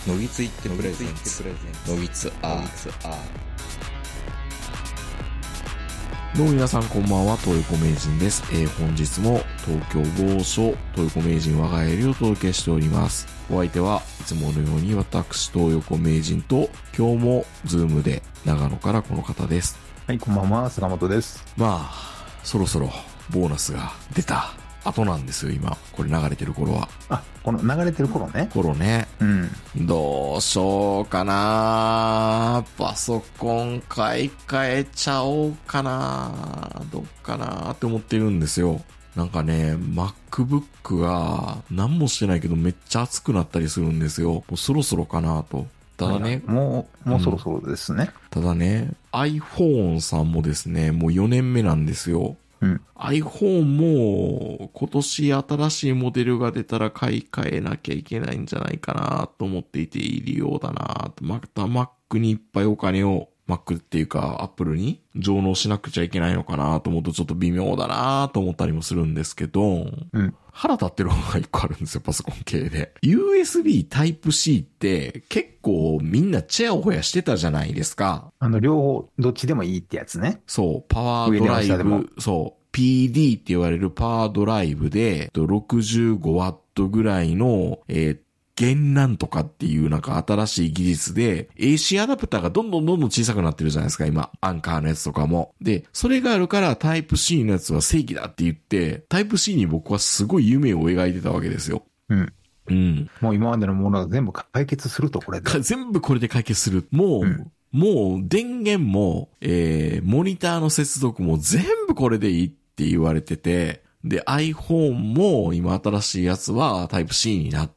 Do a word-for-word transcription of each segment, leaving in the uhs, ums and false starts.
のぎついってプレゼンツのぎつアーどうも皆さんこんばんは、東横名人です。えー、本日も東京某所東横名人我が家よりお届けしております。お相手はいつものように私東横名人と、今日もズームで長野からこの方です。 はい、こんばんは、坂本です。 まあそろそろボーナスが出た後なんですよ、今これ流れてる頃は。 あ、この流れてる頃ね。 頃ね。 うん。 どうしようかな。パソコン買い替えちゃおうかな。どっかなって思ってるんですよ。なんかね、MacBook が何もしてないけどめっちゃ熱くなったりするんですよ。もうそろそろかなと。ただね、 もう、もうそろそろですね。 うん、ただね、iPhone さんもですね、もうよねんめなんですよ。 うん、 iPhone も今年新しいモデルが出たら買い替えなきゃいけないんじゃないかなと思っていているようだなと。また Mac にいっぱいお金を Mac っていうか Apple に上納しなくちゃいけないのかなと思うとちょっと微妙だなと思ったりもするんですけど、 うん、 腹立ってる方が一個あるんですよ、パソコン系で。ユーエスビー Type-C って結構みんなチヤホヤしてたじゃないですか。 あの、両方、どっちでもいいってやつね。 そう、パワードライブ、そう、ピーディー って言われるパワードライブで、ろくじゅうごワットぐらいの、えー、減なんとかっていうなんか新しい技術で、エーシー アダプターがどんどんどんどん小さくなってるじゃないですか、今。アンカーのやつとかも。で、それがあるからタイプ C のやつは正義だって言って、タイプ C に僕はすごい夢を描いてたわけですよ。 うん。 うん。 もう今までのものが全部解決すると、これで。 全部これで解決する。もう、うんもう電源も、えー、モニターの接続も全部これでいいって言われてて、で iPhone も今新しいやつは Type-C になって、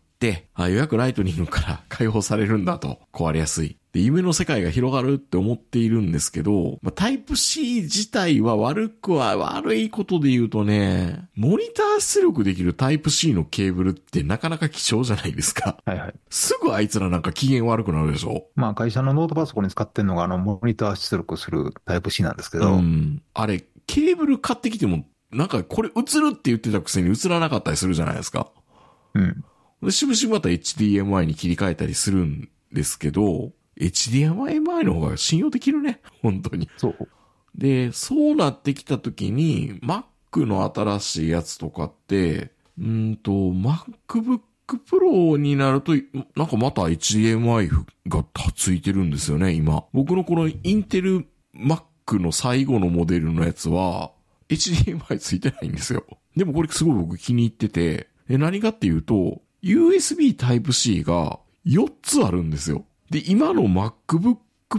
あ、ようやくライトニングから解放されるんだと、壊れやすい。で、夢の世界が広がるって思っているんですけど、まあ、Type-C 自体は悪くは悪いことで言うとね、モニター出力できる Type-C のケーブルってなかなか貴重じゃないですか。 はいはい。 すぐあいつらなんか機嫌悪くなるでしょ。 まあ会社のノートパソコンに使ってるのがあのモニター出力する Type-C なんですけど。 うん。あれ、ケーブル買ってきても、なんかこれ映るって言ってたくせに映らなかったりするじゃないですか。 うん。 で、しぶしぶまた エイチディーエムアイ に切り替えたりするんですけど、エイチディーエムアイ の方が信用できるね。本当に。 そう。 で、そうなってきたときに、Mac の新しいやつとかって、うんと、MacBook Pro になると、なんかまた エイチディーエムアイ がついてるんですよね、今。僕のこのインテル Mac の最後のモデルのやつは、エイチディーエムアイ ついてないんですよ。でもこれすごい僕気に入ってて、で何かっていうと、ユーエスビー Type-C がよっつあるんですよ。で、今の MacBook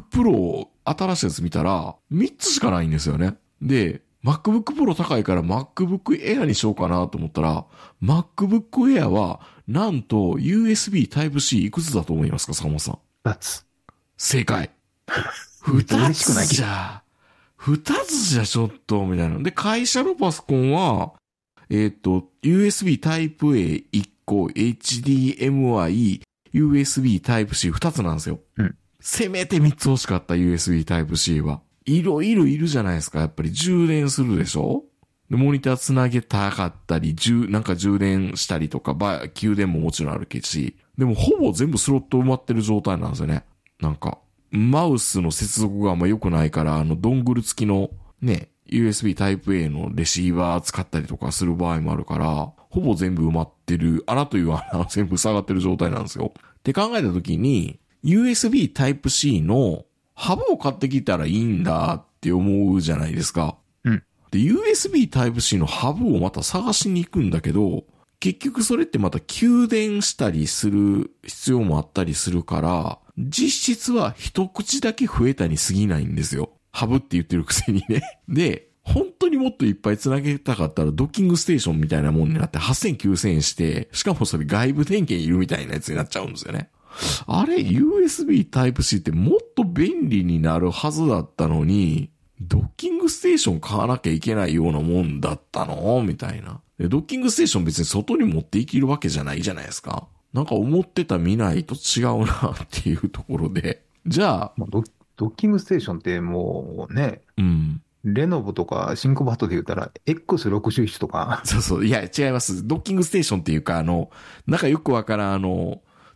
Pro 新しいやつ見たらみっつしかないんですよね。で、MacBook Pro 高いから MacBook Air にしようかなと思ったら、MacBook Air はなんと ユーエスビー Type-C いくつだと思いますか、坂本さん。 ふたつ。 正解。ふたつじゃ、ふたつじゃちょっと、みたいな。で、会社のパソコンは、えっと、ユーエスビー Type-A いっこ、エイチディーエムアイ、ユーエスビー Type-C ふたつなんですよ。 うん。 せめてみっつ欲しかった ユーエスビー Type-C は。いろいろいるじゃないですか。やっぱり充電するでしょ？で、モニターつなげたかったり、充、なんか充電したりとか、ば、給電ももちろんあるけし、でもほぼ全部スロット埋まってる状態なんですよね。なんか、マウスの接続があんま良くないから、あの、ドングル付きのね、ユーエスビー Type-A のレシーバー使ったりとかする場合もあるから、ほぼ全部埋まってる、穴という穴は全部塞がってる状態なんですよ。って考えたときに、ユーエスビー Type-C のハブを買ってきたらいいんだって思うじゃないですか。 うん。 で、ユーエスビー Type-C のハブをまた探しに行くんだけど、結局それってまた給電したりする必要もあったりするから、実質は一口だけ増えたに過ぎないんですよ。ハブって言ってるくせにね。で、本当にもっといっぱい繋げたかったらドッキングステーションみたいなもんになってはっせんきゅうせんえんして、しかもそれ外部電源いるみたいなやつになっちゃうんですよね。あれ ユーエスビー Type-C ってもっと便利になるはずだったのに、ドッキングステーション買わなきゃいけないようなもんだったのみたいな。で。ドッキングステーション別に外に持っていけるわけじゃないじゃないですか。なんか思ってた未来と違うなっていうところで。じゃあ、 まあ、ド、ドッキングステーションってもうね、 うん。 レノボとかシンクバットで言ったら エックスろくじゅういち とか。 そうそう。いや、違います。ドッキングステーションっていうか、あの、なんかよくわからん、あの、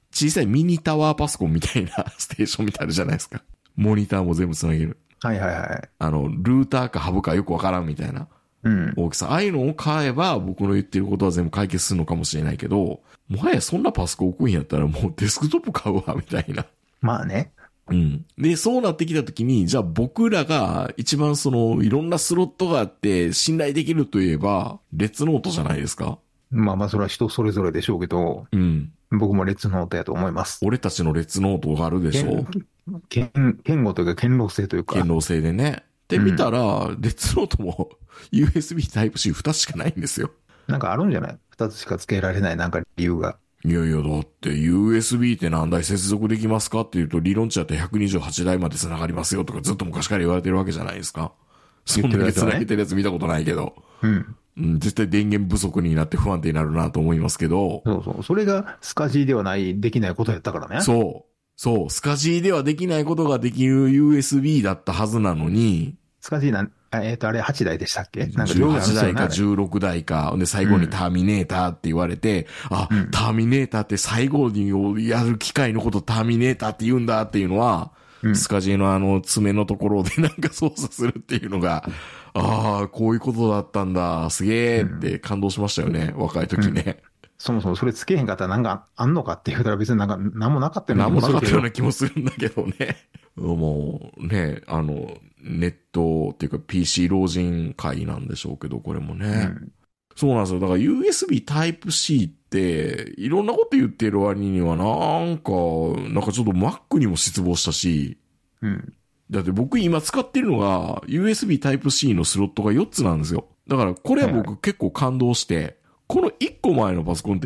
小さいミニタワーパソコンみたいなステーションみたいなじゃないですか。モニターも全部つなげる。 はいはいはい。 あの、ルーターかハブかよくわからんみたいなうん。 大きさ。ああいうのを買えば僕の言ってることは全部解決するのかもしれないけど、もはやそんなパソコン置くんやったらもうデスクトップ買うわ、みたいな。 まあね。 うん。で、そうなってきたときに、じゃあ僕らが一番その、いろんなスロットがあって信頼できるといえば、レッツノートじゃないですか。 まあまあ、それは人それぞれでしょうけど、 うん。 僕もレッツノートやと思います。 俺たちのレッツノートがあるでしょ。 堅堅固というか、堅牢性というか。 堅牢性でね。で、見たら、レッツノートも ユーエスビー タイプ C ふたつしかないんですよ。 なんかあるんじゃない？ ふた つしか付けられないなんか理由が。 いやいや、だって ユーエスビー って何台接続できますかって言うと、理論値だってひゃくにじゅうはちだいまで繋がりますよとかずっと昔から言われてるわけじゃないですか。そんだけ繋げてるやつ見たことないけど。 うん。 うん、絶対電源不足になって不安定になるなと思いますけど。 そうそう。それがスカジーではない、できないことやったからね。 そう。そう。スカジーではできないことができる ユーエスビー だったはずなのに。 スカジーなん、えっ、ー、と、あれはちだいでしたっけ？なんかじゅうはちだいかじゅうろくだいか。で、最後にターミネーターって言われて、うん、あ、うん、ターミネーターって最後にやる機械のことターミネーターって言うんだっていうのは、うん、スカジーのあの爪のところでなんか操作するっていうのが、ああ、こういうことだったんだ、すげえって感動しましたよね、うん、若い時ね、うん。 そもそもそれつけへんかったらなんかあんのかって言うたら別になんか何もなかったような気もする。何もなかったような気もするんだけどね。もうね、あの、ネットっていうか ピーシー 老人会なんでしょうけど、これもね。うん、そうなんですよ。だから ユーエスビー タイプ C っていろんなこと言ってる割にはなんか、なんかちょっと Mac にも失望したし、 うん。 だって僕今使ってるのが ユーエスビー タイプ C のスロットがよっつなんですよ。だからこれは僕結構感動して、このいっこまえのパソコンって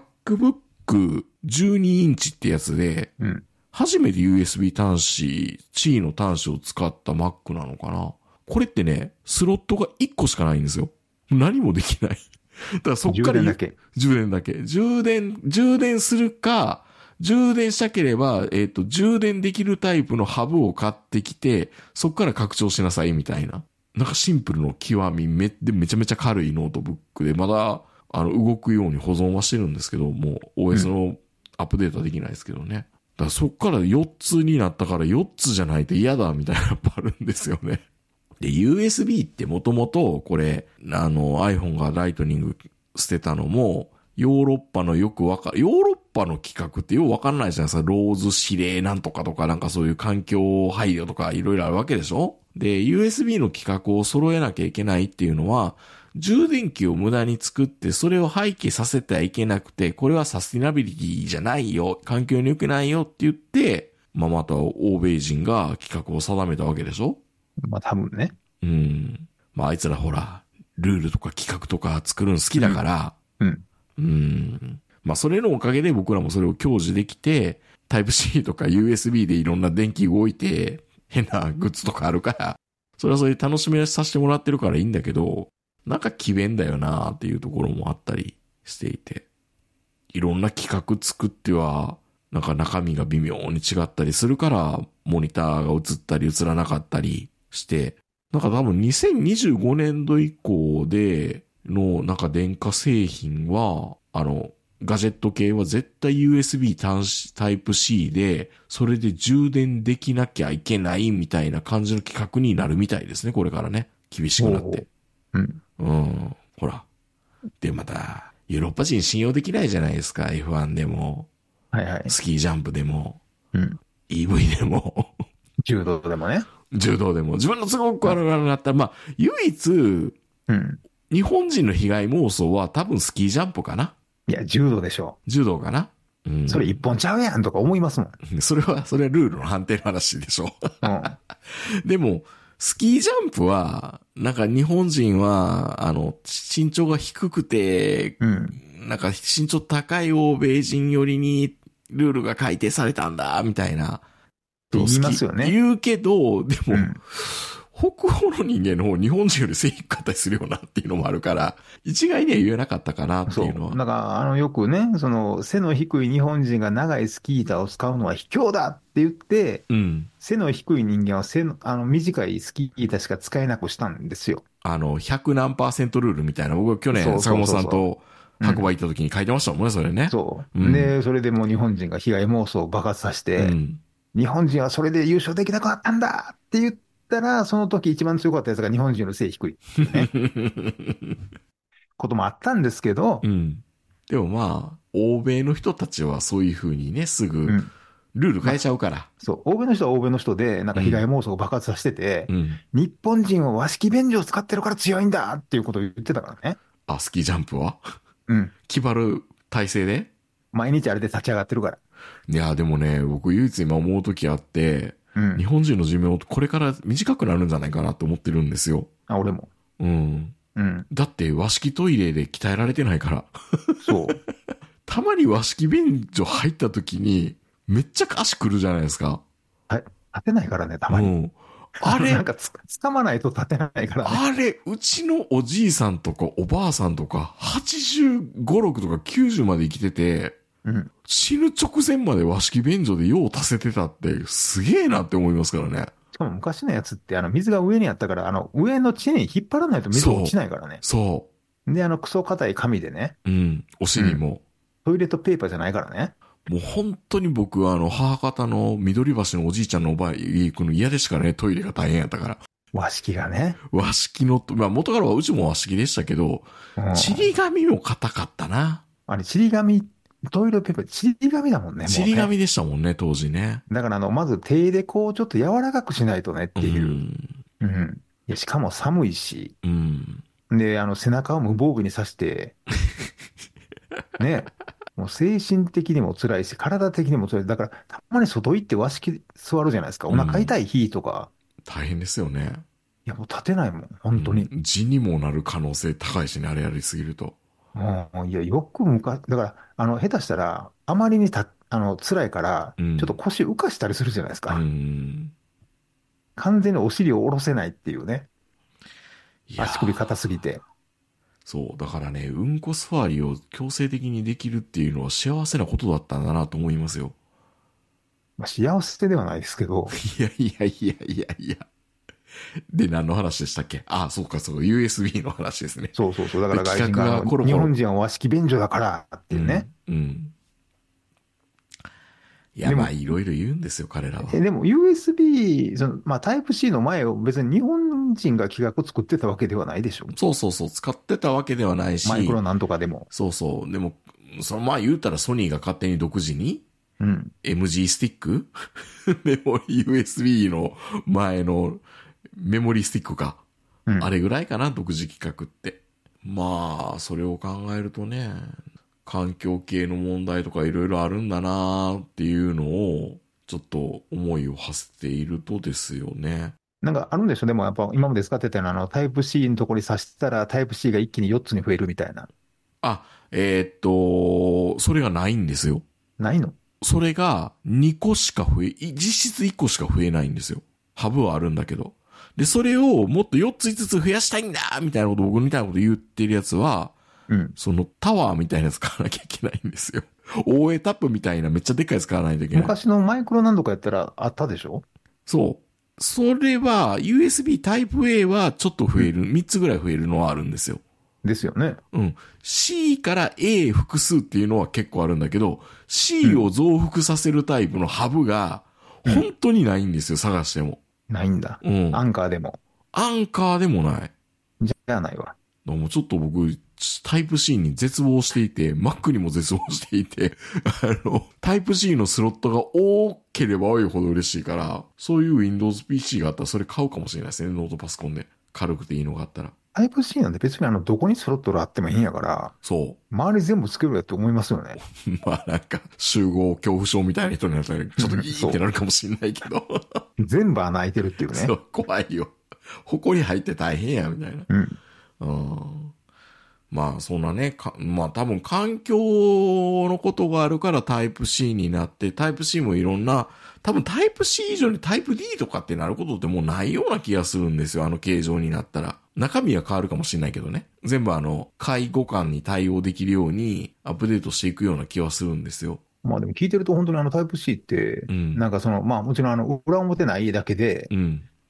MacBook じゅうにインチってやつで、 うん、初めて ユーエスビー 端子、C の端子を使った Mac なのかな。これってね、スロットがいっこしかないんですよ。何もできない。だからそっから充電だけ。 充電だけ。充電、充電するか、充電したければ、えっと、充電できるタイプのハブを買ってきて、そっから拡張しなさいみたいな。なんかシンプルの極みめ、でめちゃめちゃ軽いノートブックで、まだ、あの、動くように保存はしてるんですけど、もう オーエス のアップデートはできないですけどね。だからそっからよっつになったからよっつじゃないと嫌だみたいなやっぱあるんですよね。で、ユーエスビー ってもともと、これ、あの iPhone がライトニング捨てたのも、ヨーロッパのよくわかる、ヨーロッパの規格ってよくわかんないじゃないですか。ローズ指令なんとかとかなんかそういう環境配慮とかいろいろあるわけでしょ。で、ユーエスビー の規格を揃えなきゃいけないっていうのは、充電器を無駄に作ってそれを廃棄させてはいけなくて、これはサスティナビリティじゃないよ、環境に良くないよって言って、まあまた欧米人が規格を定めたわけでしょ。 まあ多分ね。 うん。まああいつらほら、ルールとか規格とか作るの好きだから、 うん。うんうん。まあ、それのおかげで僕らもそれを享受できて、タイプ C とか ユーエスビー でいろんな電気動いて、変なグッズとかあるから、それはそれで楽しみさせてもらってるからいいんだけど、なんか奇弁だよなっていうところもあったりしていて、いろんな企画作っては、なんか中身が微妙に違ったりするから、モニターが映ったり映らなかったりして、なんか多分にせんにじゅうごねんど以降で、の、なんか電化製品は、あの、ガジェット系は絶対 ユーエスビー 端子タイプ C で、それで充電できなきゃいけないみたいな感じの企画になるみたいですね、これからね。厳しくなって。 うん。 うん。ほら。で、また、ヨーロッパ人信用できないじゃないですか、エフワン でも。 はいはい。 スキージャンプでも。 うん。 イーブイ でも。 柔道でもね。 柔道でも。自分の都合が悪くなったら、まあ、唯一、 うん。 日本人の被害妄想は多分スキージャンプかな。 いや、柔道でしょ。 柔道かな。うん。 それ一本ちゃうやんとか思いますもん。 それは、それはルールの判定の話でしょ。 うん。 でも、スキージャンプは、なんか日本人は、あの、身長が低くて、 うん。 なんか身長高い欧米人よりにルールが改定されたんだ、みたいな。 言いますよね。 言うけど、でも、 うん北欧の人間の方、日本人より背低かったりするよなっていうのもあるから、一概には言えなかったかなっていうのは。 そう。だから、あの、よくね、その、背の低い日本人が長いスキー板を使うのは卑怯だって言って、 うん。 背の低い人間は背の、あの、短いスキー板しか使えなくしたんですよ。 あの、ひゃく何パーセントルールみたいな、僕は去年、 そうそうそうそう坂本さんと、 白馬行った時に書いてましたもんね、それね。 そう。 うん、 で、それでもう日本人が被害妄想を爆発させて、 うん、 日本人はそれで優勝できなくなったんだって言ったら、その時一番強かったやつが日本人の背低いっていうね、こともあったんですけど、 うん。でもまあ、欧米の人たちはそういう風にね、すぐ、 うん。 ルール変えまあ、 ちゃうから。 そう、欧米の人は欧米の人で、なんか被害うん、 妄想を爆発させてて、 うん。 日本人は和式便所を使ってるから強いんだっていうことを言ってたからね。 あ、スキージャンプはうん。 決まる体勢で。 毎日あれで立ち上がってるから。 いや、でもね、僕唯一今思う時あって、 うん。 日本人の寿命これから短くなるんじゃないかなと思ってるんですよ。 あ、俺も。 うん。 うん。 だって和式トイレで鍛えられてないから。 そう。 たまに和式便所入った時に、めっちゃ足くるじゃないですか。 はい。立てないからね、たまに。 うん。あなれ、 んかつ、掴まないと立てないからね。 あれ、うちのおじいさんとかおばあさんとか、はちじゅうご、ろくとかきゅうじゅうまで生きてて、 うん。 死ぬ直前まで和式便所で用を足せてたって、すげえなって思いますからね。 しかも昔のやつって、あの、水が上にあったから、あの、上の地に引っ張らないと水落ちないからね。 そで、あの、クソ硬い紙でね。 う。うん。お尻も。 トイレットペーパーじゃないからね。 もう本当に僕はあの、母方の緑橋のおじいちゃんのおばあ家行くの嫌でしかね、トイレが大変やったから。 和式がね。 和式の、まあ元からはうちも和式でしたけど、 うん。 ちり紙も硬かったな。 あれ、ちり紙、トイレットペーパー、ちり紙だもんね、もうね。 ちり紙でしたもんね、当時ね。 だからあの、まず手でこう、ちょっと柔らかくしないとねっうていう。 ん。 うん。いや、しかも寒いし。 うん。 で、あの、背中を無防備に刺して、ね。もう精神的にも辛いし、体的にも辛い。だから、たまに外行って和式座るじゃないですか。お腹痛い日とか。 大変ですよね。 いや、もう立てないもん。 う本当に。 ん。痔にもなる可能性高いしね、あれやりすぎると。 もう、いや、よく昔、だから、あの、下手したら、あまりにた、あの、辛いから、ちょっとうん。 腰浮かしたりするじゃないですうか。 ん。 完全にお尻を下ろせないっていうね。 いや足首ー、 硬すぎて。 そう。だからね、うんこ座りを強制的にできるっていうのは幸せなことだったんだなと思いますよ。 まあ、幸せではないですけど、 いやいやいやいやいや。で、何の話でしたっけ？あ、そうかそう、ユーエスビー の話ですね。 そうそうそう。だかで、 ら外企画人が、あの、 がコロコロ。 日本人は和式便所だからっていうね。 うん。うん。いや、 でも、 まあ、いろいろ言うんですよ、彼らは。 え、でも ユーエスビー、その、まあ、タイプ C の前を別に日本人が企画作ってたわけではないでしょ。 そうそうそう、使ってたわけではないし、 マイクロなんとかでも。 そうそう。でも、そのまあ言うたらソニーが勝手に独自にうん。 エムジー スティックメモリ ユーエスビー の前のメモリースティックか。 うん。 あれぐらいかな、独自企画って。まあ、それを考えるとね、環境系の問題とかいろいろあるんだなっていうのを、ちょっと思いを馳せているとですよね。 なんかあるんでしょ。でもやっぱ今まで使ってたようなあのタイプ C のところに挿したらタイプ C が一気によっつに増えるみたいな。 あ、えーっと、それがないんですよ。 ないの？ それがにこしか増え、い実質いっこしか増えないんですよ。ハブはあるんだけど。で、それをもっとよっついつつ増やしたいんだみたいなこと僕みたいなこと言ってるやつは、 うん。 そのタワーみたいなやつ買わなきゃいけないんですよ。オーエー タップみたいなめっちゃでっかいやつ買わないといけない。 昔のマイクロなんとかやったらあったでしょ？ そう。それは ユーエスビー タイプ A はちょっと増える、 うん。 みっつぐらい増えるのはあるんですよ。 ですよね。 うん。C から A 複数っていうのは結構あるんだけど、 う C をん。 増幅させるタイプのハブがうん。 本当にないんですよ、探しても。 ないんだ。 うん。 アンカーでも。 アンカーでもない。 じゃあないわ。 でもちょっと僕、タイプ C に絶望していて、Mac にも絶望していて、あの、タイプ C のスロットが多ければ多いほど嬉しいから、そういう Windows ピーシー があったらそれ買うかもしれないですね、ノートパソコンで。軽くていいのがあったら。 タイプ C なんで別にあの、どこにスロットルあってもいいんやから、 そ周り全部つけるやって思いますよね。 う。まあなんか、集合恐怖症みたいな人になったら、ちょっといいってなそるかもしれないけど。 う。全部穴開いてるっていうね。 そう、怖いよ。埃入って大変や、みたいな。 うん。 うん。まあ、そんなね、かまあ多分環境のことがあるからタイプ C になって、タイプ C もいろんな、多分タイプ C 以上にタイプ D とかってなることってもうないような気がするんですよ、あの形状になったら。中身は変わるかもしれないけどね。全部あの、介護官に対応できるようにアップデートしていくような気はするんですよ。 まあでも聞いてると本当にあのタイプ C って、 うん。 なんかその、まあもちろんあの、裏表ないだけで、 うん。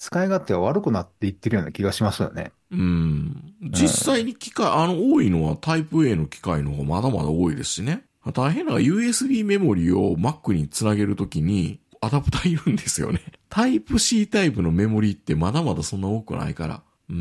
使い勝手は悪くなっていってるような気がしますよね。 うん。実際に機械、あの、多いのはタイプ A の機械の方がまだまだ多いですしね。大変なのが ユーエスビー メモリを Mac につなげるときにアダプターいるんですよね。タイプ C タイプのメモリってまだまだそんな多くないから。うん。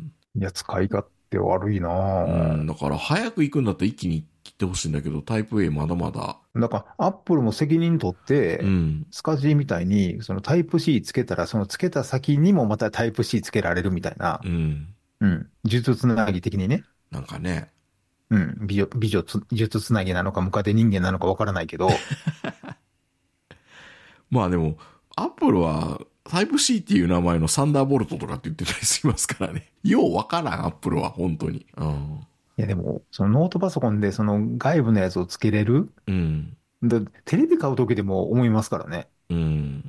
いや、使い勝手悪いなぁ。 うん。だから早く行くんだったら一気に切ってほしいんだけど、タイプ A まだまだ。 だから、アップルも責任取って、 うん。 スカジーみたいに、そのタイプ C つけたら、そのつけた先にもまたタイプ C つけられるみたいな。 うん。 うん。術つなぎ的にね。 なんかね。 うん。美女、美女つ、術つなぎなのか、ムカデ人間なのかわからないけど。 まあでも、アップルはタイプ C っていう名前のサンダーボルトとかって言ってたりしますからね。ようわからん、アップルは本当に。うん。 いや、でも、そのノートパソコンでその外部のやつをつけれる。 うん。 だテレビ買うときでも思いますからね。 うん。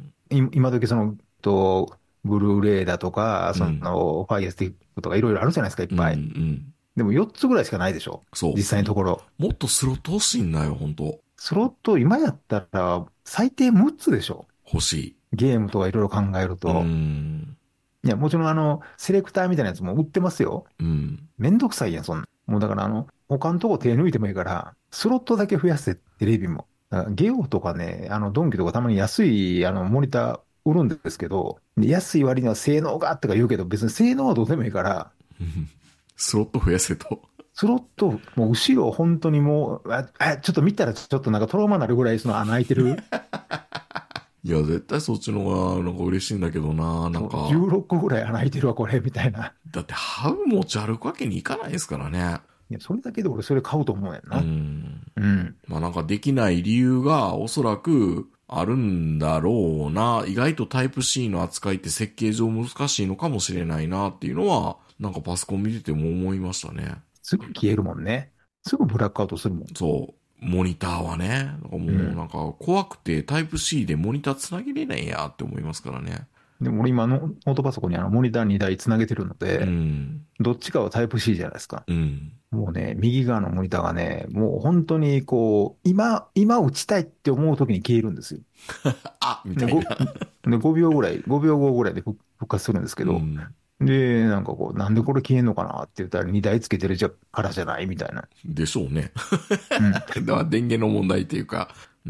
い今時その、と、ブルーレイだとか、そうんの、ファイアスティックとかいろいろあるじゃないですか、いっうん。うぱい。 ん。 でもよっつぐらいしかないでしょ。 そう。 実際のところ。 もっとスロット欲しいんだよ、本当スロット今やったら最低むっつでしょ。 欲しい。 ゲームとかいろいろ考えるうと。 ん。 いや、もちろんあの、セレクターみたいなやつも売ってますよ。 うん。 めんどくさいやん、そんな。もうだからあの、他のとこ手抜いてもいいから、スロットだけ増やせ、テレビも。だからゲオとかね、あの、ドンキとかたまに安い、あの、モニター売るんですけど、で安い割には性能がとか言うけど、別に性能はどうでもいいから、 スロット増やせと。 スロット、もう後ろ本当にもう、あ、あちょっと見たらちょっとなんかトラウマになるぐらいその穴開いてる。 いや、絶対そっちの方がなんか嬉しいんだけどな、なんか。 じゅうろっこぐらい穴開いてるわ、これ、みたいな。 だってハブ持ち歩くわけにいかないですからね。 いや、それだけで俺それ買うと思うやんうな。 ん。 うん。 まあなんかできない理由がおそらくあるんだろうな。意外とタイプ C の扱いって設計上難しいのかもしれないなっていうのは、なんかパソコン見てても思いましたね。 すぐ消えるもんね。すぐブラックアウトするもん。 そう。モニターはね。なんかもうなんか怖くてタイプ C でモニターつなげれないやって思いますからね。 でも俺今のノートパソコンにあのモニターにだいつなげてるのうで、 ん。 どっちかはタイプ C じゃないですか。 うん。 もうね、右側のモニターがね、もう本当にこう、今、今打ちたいって思う時に消えるんですよ。 あみたで、 いごな。 でごびょうぐらい、ごびょうごぐらいで復復活するんですけど、 うん。 で、なんかこう、なんでこれ消えんのかなって言ったらにだいつけてるじゃからじゃないみたいな。 でしょうね。 うん。 だから電源の問題っていうか、うん、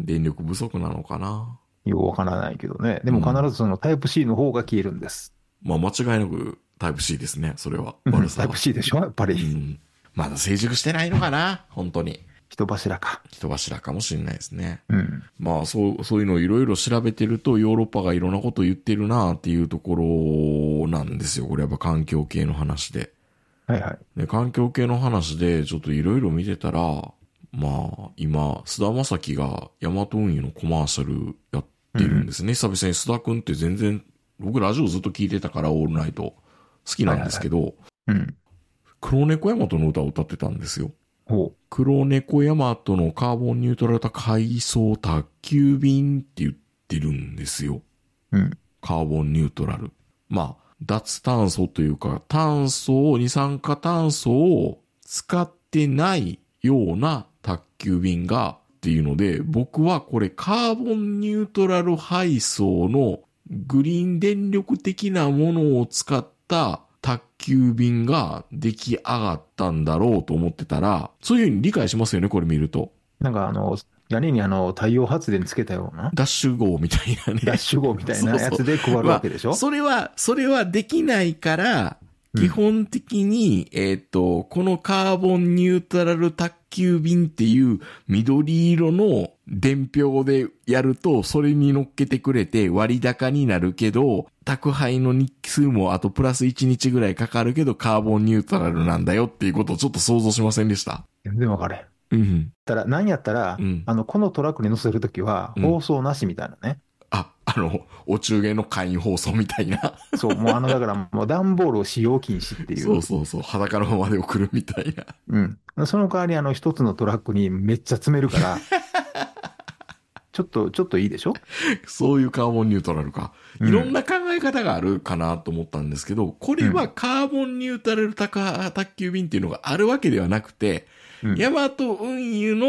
電力不足なのかな。 ようわからないけどね。でも必ずそのタイプ C の方が消えるんです。 まあ間違いなくタイプ C ですね、それは。 うん悪さは。 タイプ C でしょやっぱうり。 ん。まだ成熟してないのかな本当に。 人柱か。 人柱かもしれないですね。 うん。 まあそう、そういうのをいろいろ調べてるとヨーロッパがいろんなことを言ってるなっていうところなんですよ。これやっぱ環境系の話で。 はいはい。 で、環境系の話でちょっといろいろ見てたら、まあ今、菅田将暉がヤマト運輸のコマーシャルやってるんですね。久々に須田くんって全然、僕ラジオずっと聞いてたからオールナイト好きなんですけど、 うん。 黒猫ヤマトの歌を歌ってたんですよ。 ほ黒猫ヤマトのカーボンニュートラル型海藻宅急便って言ってるんですよ。 う。うん。 カーボンニュートラル。まあ、脱炭素というか、炭素を、二酸化炭素を使ってないような宅急便がっていうので、僕はこれカーボンニュートラル配送のグリーン電力的なものを使った宅急便が出来上がったんだろうと思ってたら、そういうふうに理解しますよね、これ見ると。 なんかあの、屋根にあの、太陽発電つけたような、 ダッシュ号みたいなね。 ダッシュ号みたいなやつで配るわけでしょ。 まあそれは、それはできないから、 うん基本的に、えっと、このカーボンニュートラル宅急便っていう緑色の伝票でやると、それに乗っけてくれて割高になるけど、宅配の日数もあとプラスいちにちぐらいかかるけど、カーボンニュートラルなんだよっていうことをちょっと想像しませんでした。 全然わかれん。 うん。 ただ、なんやったら、 うんあの、このトラックに乗せるときは、 うん放送なしみたいなね。 あ、あの、お中元の会員放送みたいな。 そう、もうあの、だから、もう段ボールを使用禁止っていう。 そうそうそう。裸のままで送るみたいな。 うん。その代わり、あの、一つのトラックにめっちゃ詰めるから、ちょっと、ちょっといいでしょ。 そういうカーボンニュートラルか。 うんいろんな考え方があるかなと思ったんですけど、これはカーボンニュートラル宅宅急便っていうのがあるわけではなくて、 うんヤマト運輸の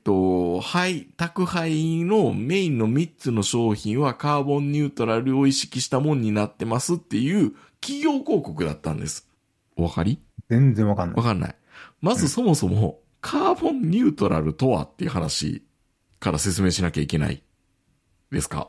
と、配、宅配のメインのみっつの商品はカーボンニュートラルを意識したもんになってますっていう企業広告だったんです。お分かり？ 全然わかんない。 わかんない。まずそもそも、カーボンニュートラルとはっていう話から説明しなきゃいけないですか？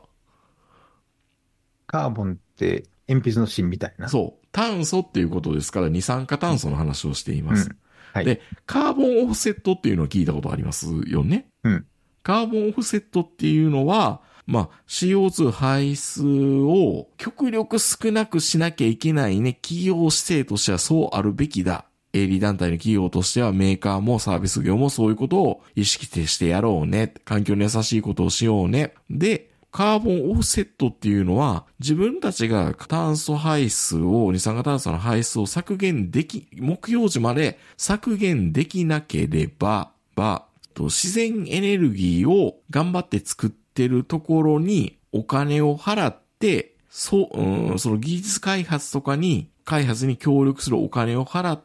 カーボンって鉛筆の芯みたいな。 そう。炭素っていうことですから二酸化炭素の話をしています。 うん、はい。 で、カーボンオフセットっていうのを聞いたことありますよね。 うん。 カーボンオフセットっていうのは、まあ、シーオーツー 排出を極力少なくしなきゃいけないね。企業姿勢としてはそうあるべきだ。営利団体の企業としてはメーカーもサービス業もそういうことを意識してやろうね。環境に優しいことをしようね。で、カーボンオフセットっていうのは自分たちが炭素排出を、二酸化炭素の排出を削減でき、目標値まで削減できなければ、ば、自然エネルギーを頑張って作ってるところにお金を払って、そ、うん、その技術開発とかに、開発に協力するお金を払って、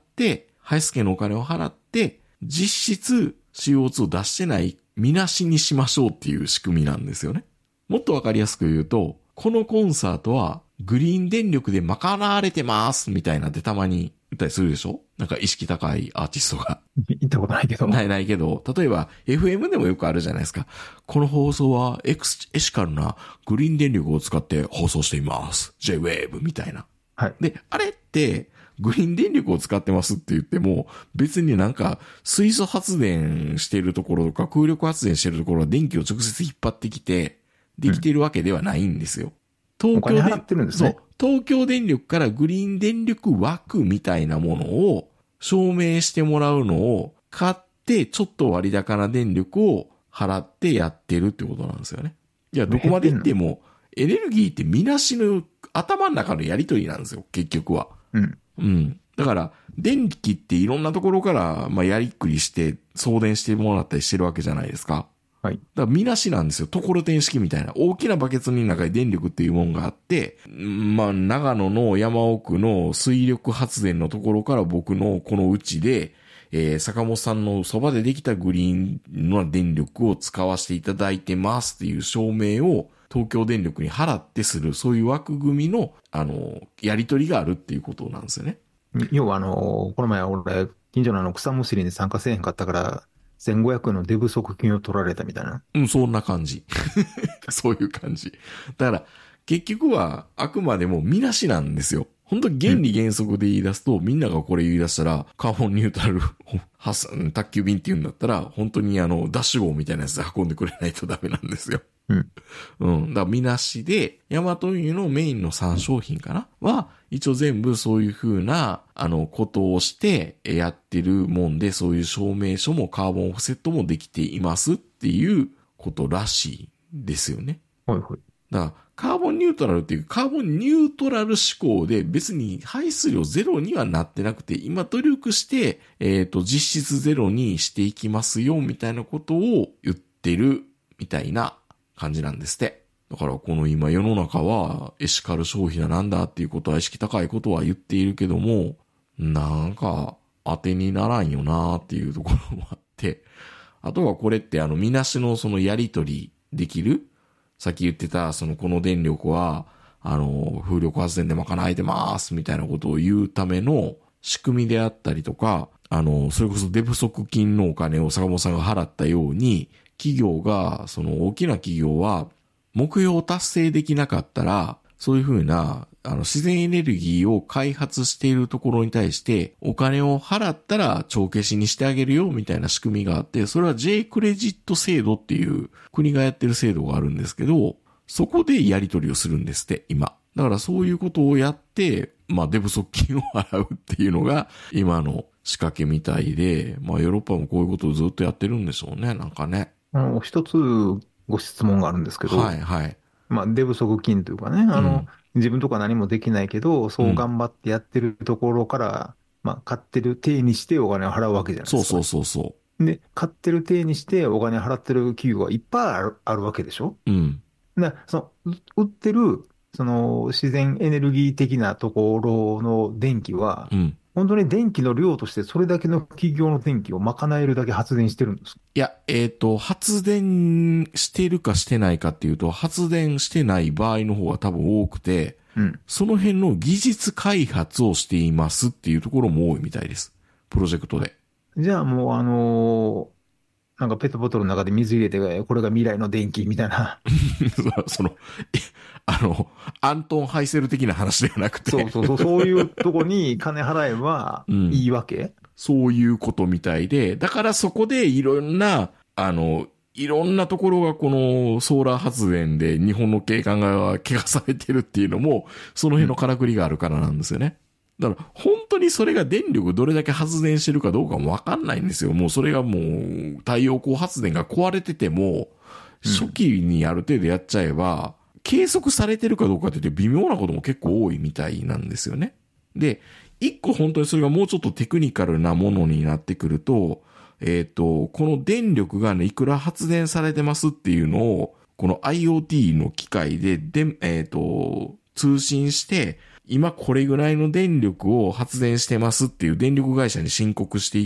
排出権のお金を払って、実質 シーオーツー を出してないみなしにしましょうっていう仕組みなんですよね。もっとわかりやすく言うと、このコンサートはグリーン電力で賄われてますみたいなってたまに言ったりするでしょ？なんか意識高いアーティストが。 行ったことないけど。 ないないけど、例えば エフエム でもよくあるじゃないですか。この放送はエクスエシカルなグリーン電力を使って放送しています。ジェイウェーブ みたいな。 はい。 で、あれってグリーン電力を使ってますって言っても、別になんか水素発電してるところとか空力発電してるところは電気を直接引っ張ってきて、できてるわけではないんですよ。東京お金払ってるんですね。 そう。東京電力からグリーン電力枠みたいなものを証明してもらうのを買ってちょっと割高な電力を払ってやってるってことなんですよね。いや、どこまで行ってもエネルギーってみなしの頭の中のやりとりなんですよ、結局は。 うん。 うん。だから、電気っていろんなところから、まあ、やりくりして送電してもらったりしてるわけじゃないですか。 はい。 だからみなしなんですよ。ところてん式みたいな。大きなバケツの中に電力っていうもんがあって、まあ、長野の山奥の水力発電のところから僕のこのうちで、えー、坂本さんのそばでできたグリーンの電力を使わせていただいてますっていう証明を東京電力に払ってする、そういう枠組みの、あの、やり取りがあるっていうことなんですよね。 要はあの、この前俺、近所のあの草むしりに参加せえへんかったから、せんごひゃくえんのデブ足金を取られたみたいな。 うん、そんな感じ。そういう感じ。だから、結局は、あくまでもみなしなんですよ。本当原理原則で言い出すと、うん、みんながこれ言い出したら、カーボンニュートラル宅急便って言うんだったら、本当にあの、ダッシュ号みたいなやつで運んでくれないとダメなんですよ。 うん。 うん。だから、みなしで、ヤマト運輸のメインのさん商品かなは、一応全部そういう風な、あの、ことをしてやってるもんで、そういう証明書もカーボンオフセットもできていますっていうことらしいですよね。 はいはい。 だから、カーボンニュートラルっていう、カーボンニュートラル思考で別に排出量ゼロにはなってなくて、今努力して、えっと、実質ゼロにしていきますよ、みたいなことを言ってる、みたいな感じなんですって。だからこの今世の中はエシカル消費だなんだっていうことは意識高いことは言っているけども、なんか当てにならんよなーっていうところもあって、あとはこれってあのみなしのそのやり取りできる？さっき言ってたそのこの電力はあの風力発電で賄えてますみたいなことを言うための仕組みであったりとか、あのそれこそデブ足金のお金を坂本さんが払ったように、企業がその大きな企業は目標を達成できなかったら、そういうふうな、あの、自然エネルギーを開発しているところに対して、お金を払ったら帳消しにしてあげるよ、みたいな仕組みがあって、それは J クレジット制度っていう国がやってる制度があるんですけど、そこでやり取りをするんですって、今。だからそういうことをやって、まあ、デブ足金を払うっていうのが、今の仕掛けみたいで、まあ、ヨーロッパもこういうことをずっとやってるんでしょうね、なんかね。 あの、一つご質問があるんですけど、 はい、はい。 まあ、デブ足金というかね、あの、うん、自分とか何もできないけど、そう頑張ってやってるところから、うん、まあ、買ってる体にしてお金を払うわけじゃないですか。 そうそうそうそう。 で、買ってる体にしてお金払ってる企業はいっぱいある、あるわけでしょ？ うん。 で、その、売ってる、その、自然エネルギー的なところの電気は、 うん、 本当に電気の量としてそれだけの企業の電気を賄えるだけ発電してるんですか？ いや、えっと、発電してるかしてないかっていうと、発電してない場合の方が多分多くて、 うん。 その辺の技術開発をしていますっていうところも多いみたいです。プロジェクトで。 じゃあもうあのーなんかペットボトルの中で水入れて、これが未来の電気みたいな。 その、あの、アントン・ハイセル的な話ではなくて。 そうそうそう、そういうとこに金払えばいいわけ、うん、 そういうことみたいで、だからそこでいろんな、あの、いろんなところがこのソーラー発電で日本の景観が怪我されてるっていうのも、その辺のからくりがあるからなんですよね。だから本当にそれが電力どれだけ発電してるかどうかもわかんないんですよ。もうそれがもう太陽光発電が壊れてても、初期にある程度やっちゃえば、計測されてるかどうかって言って微妙なことも結構多いみたいなんですよね。で、一個本当にそれがもうちょっとテクニカルなものになってくると、えっと、この電力がね、いくら発電されてますっていうのを、この IoT の機械で、で、えっと、通信して、今これぐらいの電力を発電してますっていう電力会社に申告していって、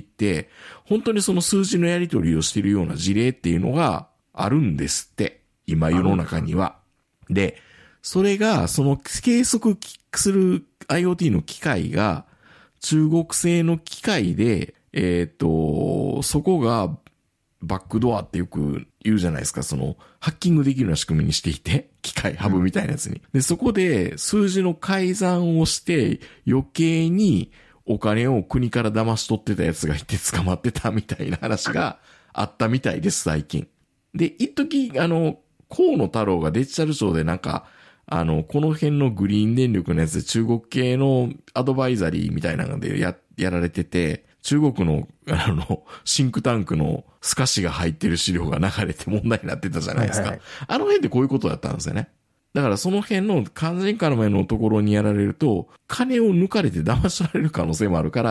本当にその数字のやり取りをしているような事例っていうのがあるんですって。今世の中には。で、それが、その計測する IoT の機械が中国製の機械で、えっと、そこがバックドアってよく言うじゃないですか。その、ハッキングできるような仕組みにしていて、機械ハブみたいなやつに。で、そこで数字の改ざんをして余計にお金を国から騙し取ってたやつがいて捕まってたみたいな話があったみたいです、最近。で、一時あの、河野太郎がデジタル庁でなんか、あの、この辺のグリーン電力のやつで中国系のアドバイザリーみたいなのでや、やられてて、中国の、あの、シンクタンクの透かしが入ってる資料が流れて問題になってたじゃないですか。はいはいはい、あの辺でこういうことだったんですよね。だからその辺の完全から前のところにやられると、金を抜かれて騙し取られる可能性もあるから、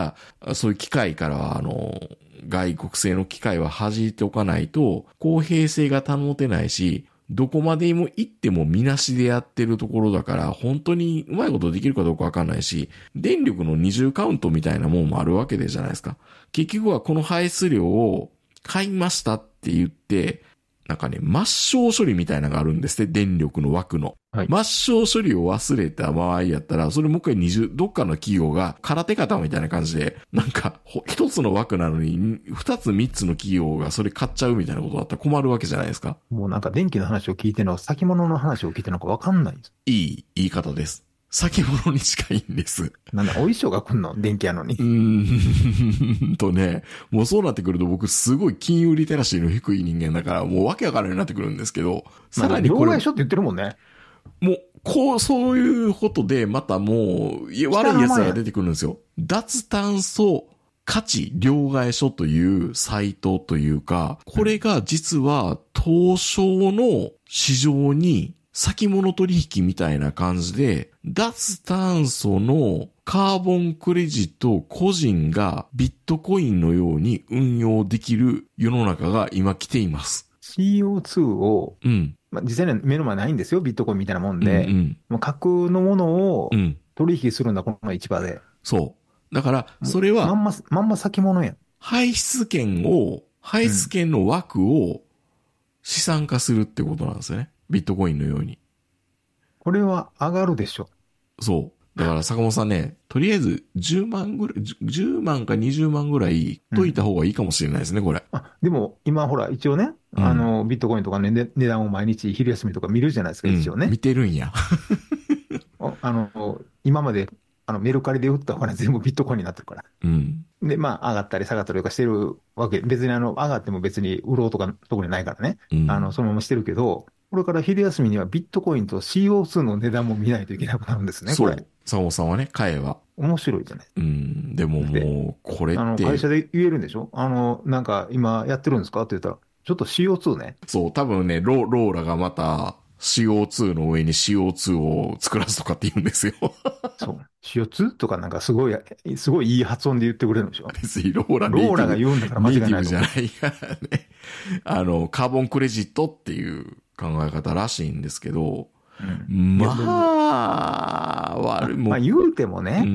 そういう機械からは、あの、外国製の機械は弾いておかないと、公平性が保てないし、どこまでも行ってもみなしでやってるところだから、本当にうまいことできるかどうかわかんないし、電力の二重カウントみたいなもんもあるわけでじゃないですか。結局はこの排出量を買いましたって言って、なんかね、抹消処理みたいなのがあるんですね、電力の枠の。はい、抹消処理を忘れた場合やったら、それもう一回二重、どっかの企業が空手方みたいな感じで、なんか、一つの枠なのに、二つ三つの企業がそれ買っちゃうみたいなことだったら困るわけじゃないですか。 もうなんか電気の話を聞いてるのは先物の話を聞いてるのかわかんないです。 いい言い方です。先物に近いんです。 なんだ、お衣装が来んの電気やのに。 うーんとね、もうそうなってくると僕すごい金融リテラシーの低い人間だからもうわけわからないようになってくるんですけど、 さらにこれ。両替書って言ってるもんね。 もう、こう、そういうことでまたもう、悪い奴らが出てくるんですよ。脱炭素価値両替所というサイトというか、これが実は東証の市場に先物取引みたいな感じで、脱炭素のカーボンクレジットを個人がビットコインのように運用できる世の中が今来ています。 シーオーツー を、 うん。 まあ、実際には目の前ないんですよ、ビットコインみたいなもんで。 うんうん、 もう架空のものを取引するんだ、この市場で。 そう。だから、それは、 まんま、まんま先物やん。 排出権を、排出権の枠を資産化するってことなんですよね。ビットコインのように。 これは上がるでしょ。 そう。だから坂本さんね、とりあえずじゅうまんぐらい、じゅうまんかにじゅうまんぐらいといた方がいいかもしれないですね、うん、これ。 あ、でも今ほら一応ね、うん、あの、ビットコインとかね、値段を毎日昼休みとか見るじゃないですか、一応ね。 うん、見てるんや。 あの、今まで、あの、メルカリで売ったお金全部ビットコインになってるから。 うん。 で、まあ、上がったり下がったりとかしてるわけ。別にあの、上がっても別に売ろうとか特にないからね。うん、あの、そのまましてるけど、これから昼休みにはビットコインと シーオーツー の値段も見ないといけなくなるんですね、これ。 そう。坂本さんはね、買えば。 面白いじゃない。 うん。でももう、これって。 あの、会社で言えるんでしょ？あの、なんか今やってるんですかって言ったら、ちょっと シーオーツー ね。 そう、多分ね、ロ, ローラがまた シーオーツー の上に シーオーツー を作らすとかって言うんですよ。 そう。シーオーツー とかなんかすごい、すごいいい発音で言ってくれるんでしょ？ 別にローラローラが言うんだから間違いない。 ネイティブじゃないからね。あの、カーボンクレジットっていう考え方らしいんですけど、 うん、 まあ、悪い、もう。 まあ言うてもね、 うん。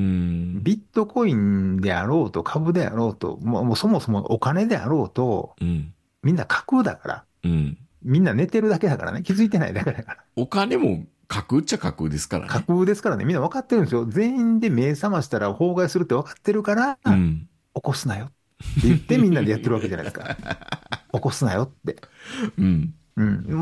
ビットコインであろうと株であろうと、もうもうそもそもお金であろうと、 うん。 みんな架空だから。 うん。 みんな寝てるだけだからね。気づいてないだけだから。 お金も架空っちゃ架空ですからね。 架空ですからね。みんな分かってるんですよ。全員で目覚ましたら崩壊するって分かってるから、 うん。 起こすなよって言ってみんなでやってるわけじゃないですか。起こすなよって。 うん。 うん。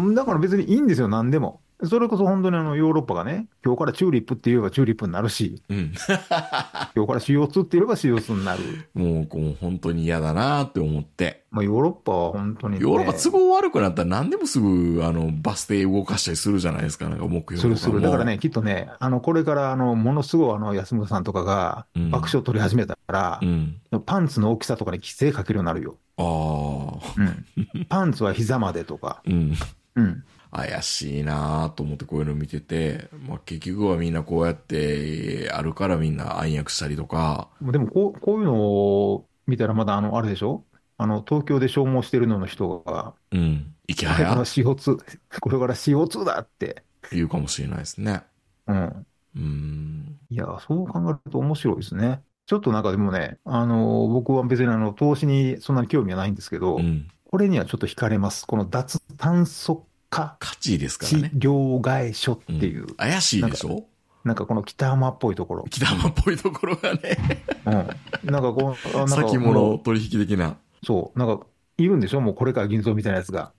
だから別にいいんですよ、何でも。それこそ本当にあのヨーロッパがね、今日からチューリップって言えばチューリップになるし、 うん。 今日から シーオーツー って言えば シーオーツー になる。 もう、こう、本当に嫌だなって思って。 まあヨーロッパは本当に、ね、 ヨーロッパ都合悪くなったら何でもすぐ、あの、バス停動かしたりするじゃないですか。なんか目標とかも。 するする。だからね、きっとね、あの、これからあの、ものすごいあの、安村さんとかが爆笑取り始めたら、 うん。 パンツの大きさとかに規制かけるようになるよ。 ああ。 うん。パンツは膝までとか。 うん。 うん。 怪しいなと思ってこういうの見てて、まあ結局はみんなこうやってあるからみんな暗躍したりとか。 でもこう、こういうのを見たらまだあの、あれでしょ、あの、東京で消耗してるのの人が、 うん。いきこれからはやシーオーツー、これから シーオーツー だって。 言うかもしれないですね。 うん。 うーん。 いや、そう考えると面白いですね。ちょっとなんかでもね、あの、僕は別にあの、投資にそんなに興味はないんですけど、 うん。 これにはちょっと惹かれます。この脱炭素化価値ですから地ね。 両替所っうん。 ていう、 怪しいでしょ？ なんかこの北浜っぽいところ。 北浜っぽいところがね。 うん。なんかこう、あなんか先物取引的な。 そう、なんか、いるんでしょもうこれから銀蔵みたいなやつが。 うん。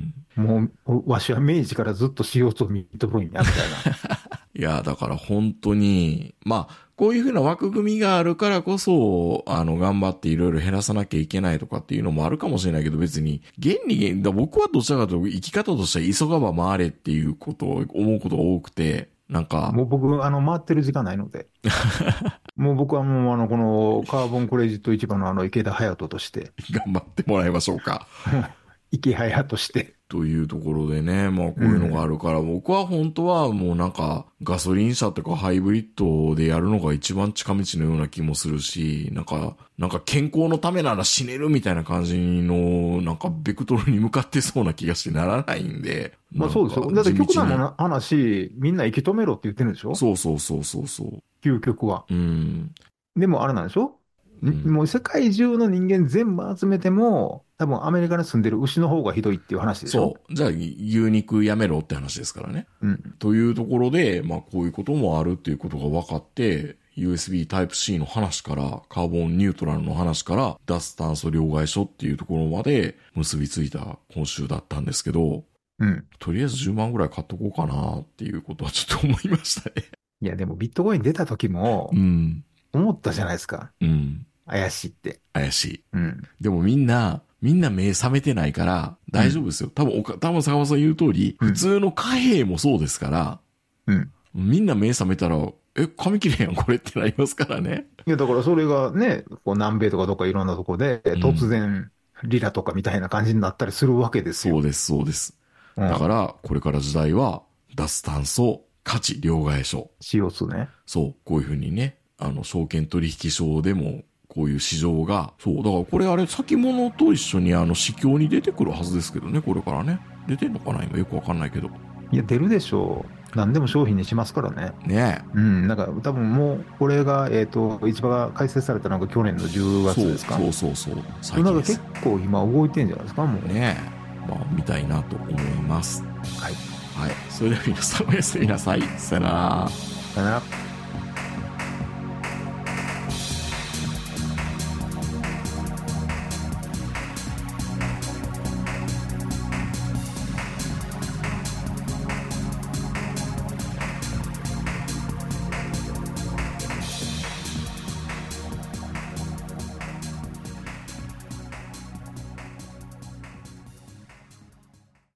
もう、わしは明治からずっと シーオーツー を認めるんや、みたいな。 いや、だから本当に、まあ、こういうふうな枠組みがあるからこそ、あの、頑張っていろいろ減らさなきゃいけないとかっていうのもあるかもしれないけど、別に、原理原、だ僕はどちらかというと生き方としては急がば回れっていうことを思うことが多くて、なんか。 もう僕、あの、回ってる時間ないので。もう僕はもう、あの、この、カーボンクレジット市場のあの、池田隼人として。 頑張ってもらいましょうか。 池早として。 というところでね、まあこういうのがあるから、うん、僕は本当はもうなんかガソリン車とかハイブリッドでやるのが一番近道のような気もするし、なんか、なんか健康のためなら死ねるみたいな感じの、なんかベクトルに向かってそうな気がしてならないんで。 まあそうですよ。だって極端な話、みんな生き止めろって言ってるんでしょ？ そうそうそうそうそう。 究極は。 うん。 でもあれなんでしょ？うん、もう世界中の人間全部集めても、多分アメリカに住んでる牛の方がひどいっていう話でしょ？ そう。じゃあ牛肉やめろって話ですからね。 うん。 というところで、まあこういうこともあるっていうことが分かって、ユーエスビー Type-C の話から、カーボンニュートラルの話から、脱炭素両替所っていうところまで結びついた今週だったんですけど、 うん。 とりあえずじゅうまんぐらい買っとこうかなっていうことはちょっと思いましたね。 いやでもビットコイン出た時も、 うん。 思ったじゃないですか。 うん。 怪しいって。 怪しい。 うん。 でもみんな、みんな目覚めてないから大丈夫ですよ。うん、多分、多分坂本さん言う通り、普通の貨幣もそうですから、 うん。 みんな目覚めたら、え、紙切れやんこれってなりますからね。 いやだからそれがね、こう南米とかどっかいろんなとこで、突然、リラとかみたいな感じになったりするわけですよ。 そうです、そうです。うん、だから、これから時代は、脱炭素価値両替所。 シーオーツー ね。 そう、こういうふうにね、あの、証券取引所でも、こういう市場が、そう、だからこれあれ、先物と一緒にあの、市況に出てくるはずですけどね、これからね。出てんのかな今よくわかんないけど。 いや、出るでしょう。何でも商品にしますからね。 ねえ。うん、なんか多分もう、これが、えっと、市場が開設されたのが去年のじゅうがつですか？ そうそうそうそう。 最近です。なんか結構今動いてんじゃないですか、もう。 ねえ。まあ、見たいなと思います。 はい。 はい。それでは皆さんおやすみなさい。さよなら。 さよなら。